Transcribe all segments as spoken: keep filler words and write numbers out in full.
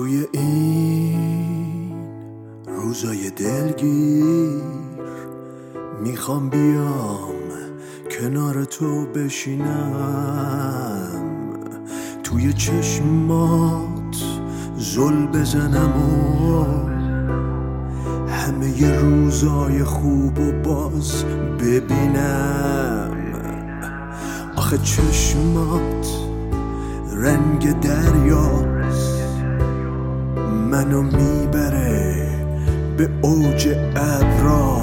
توی این روزای دلگیر میخوام بیام کنار تو بشینم، توی چشمات زل بزنم و همه ی روزای خوب و باز ببینم. آخه چشمات رنگ دریاست، منو میبره به اوج ابرا.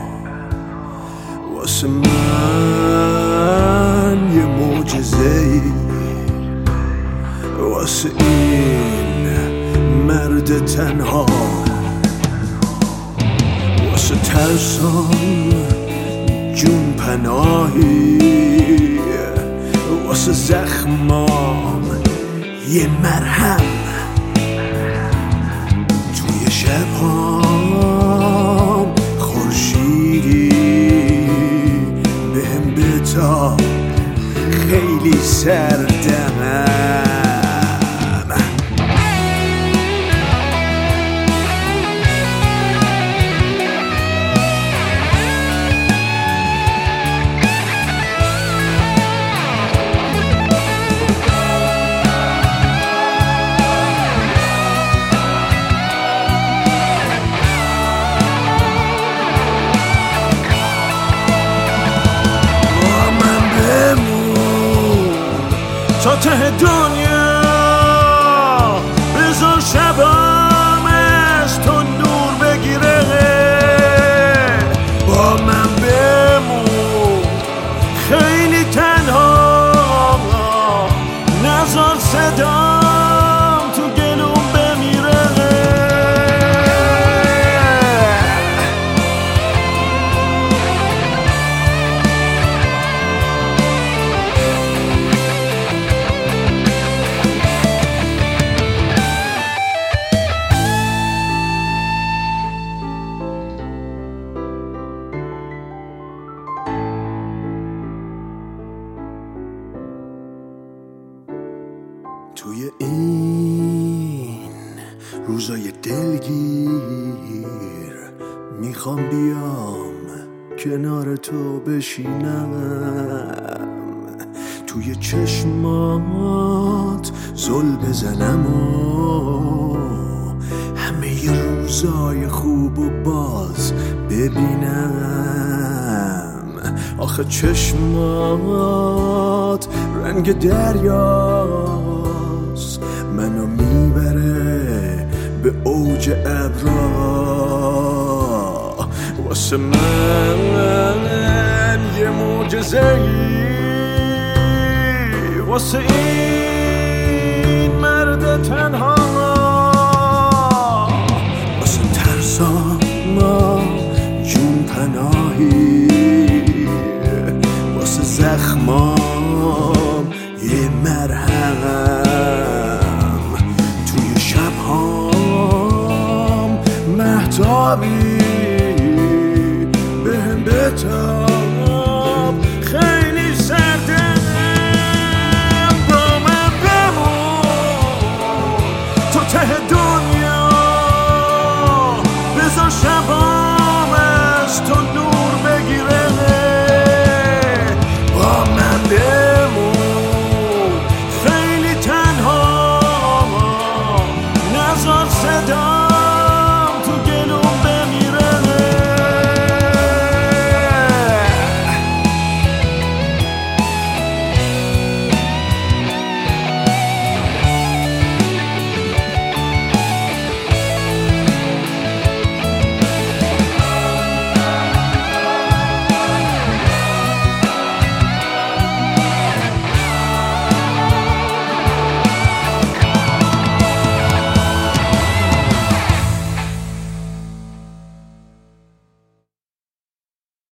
واسه من یه معجزه‌ای، واسه این مرد تنها، واسه ترسام جون پناهی، واسه زخمام یه مرهم. توی شبهام خورشیدی بهم بتاب، خیلی سردمم. تا ته دنیا بذار شبام از تو نور بگیره، با من بمون خیلی تنها، نذار صدام تو گلوم بمیره. توی این روزای دلگیر میخوام بیام کنار تو بشینم، توی چشمات زل بزنم و همه ی روزای خوب و باز ببینم. آخه چشمات رنگ دریاست، منو میبره به اوج ابرا. واسه من یه معجزه‌ای، واسه این مرد تنها، واسه ترسام جون پناهی، واسه زخمام یه مرهم. توی شبهام مهتابی بهم بتاب،